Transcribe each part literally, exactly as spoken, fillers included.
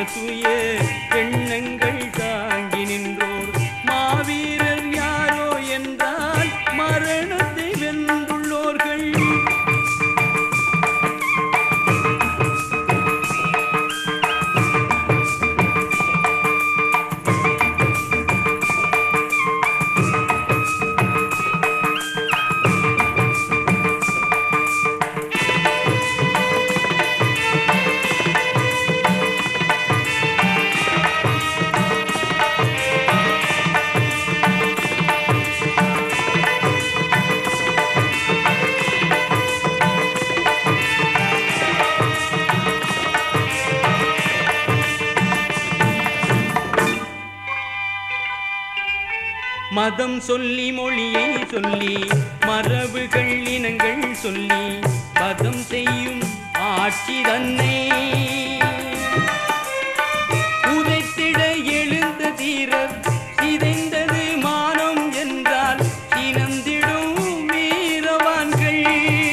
சுய எண்ணங்கள் தாங்கி நின்றோர் மாவீரர் யாரோ என்றால் மரணத்தை வென்றுள்ளோர்கள். மதம் சொல்லி மொழியை சொல்லி மரபுகள் இனங்கள் சொல்லி பதம் செய்யும் ஆட்சி தன்னை உதைத்திட எழுந்த தீரர் சிதைந்தது மானம் என்றால் சினந்திடும் வீரவான்கள்.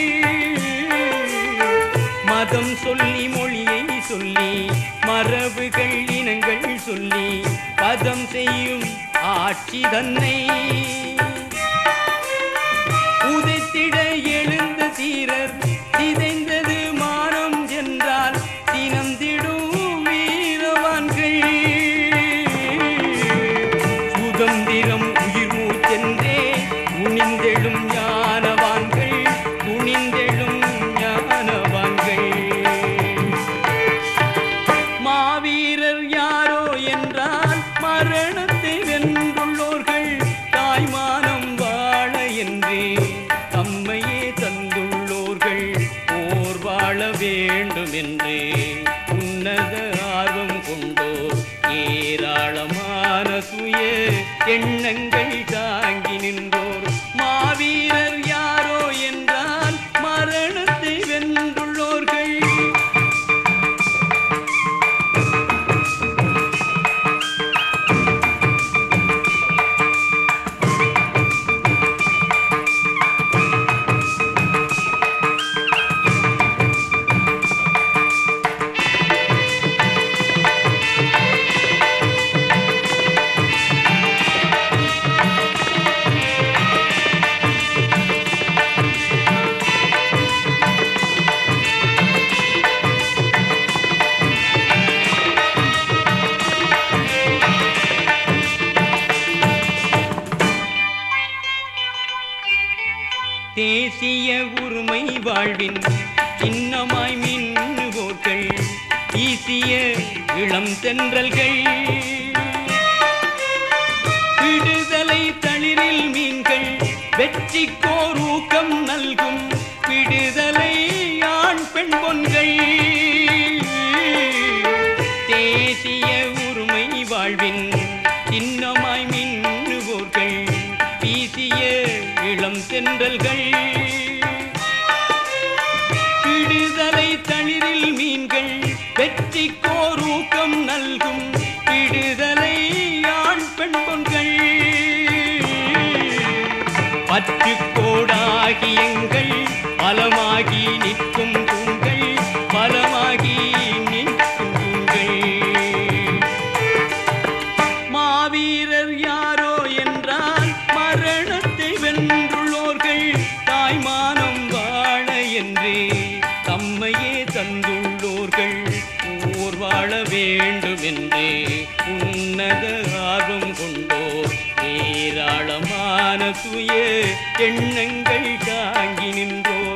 மதம் சொல்லி மொழியை சொல்லி மரபுகள் இனங்கள் சொல்லி பதம் செய்யும் ஆட்சி தன்னை உதைத்திட எழுந்த தீரர் சிதைந்தது மானம் என்றால் சினந்திடும் வீரவான்கள். சுதந்திரம் உயிர் மூச்சென்றே துணிந்தெழும் ஞானவான்கள் துணிந்தெழும் ஞானவான்கள். மாவீரர் யாரோ என்றால் மரணத்தை வென்றுள்ளோர்கள் தாய்மானம் வாழ என்றே தம்மையே தந்துள்ளோர்கள் போர் வாழ வேண்டும் என்று உன்னத ஆர்வம் கொண்டோர் ஏராளமான சுய எண்ணங்கள் தாங்கி நின்றோர் மாவீரர் யாரோ என்றால் மரணத்தை வென்றுள்ளோர்கள். தேசிய உரிமை வாழ்வின் சின்னமாய் மின்னுவோர்கள் வீசிய இளம் தென்றல்கள் விடுதலை தளிரில் மீன்கள் வெற்றிக்கோர் ஊக்கம் நல்கும் விடுதலை ஆண் பெண் பொன்கள். தேசிய உரிமை வாழ்வின் சின்னமாய் மின்னுவோர்கள் வீசிய இளம் தென்றல்கள் விடுதலை தளிரில் மீன்கள் வெற்றிக்கோர் ஊக்கம் நல்கும் விடுதலை ஆண் பெண் பொன்கள். பற்றுக்கோடாகி எங்கள் பலமாகி நிற்கும் தூண்கள் பலமாகி நிற்கும் தூண்கள். மாவீரர் யாரோ என்றால் மரணத்தை வென்றுள்ளோர்கள் தாய்மானம் வாழ என்றே தம்மையே தந்துள்ளோர்கள் போர் வாழ வேண்டும் என்றே உன்னத ஆர்வம் கொண்டோர் ஏராளமான சுய எண்ணங்கள் தாங்கி நின்றோர்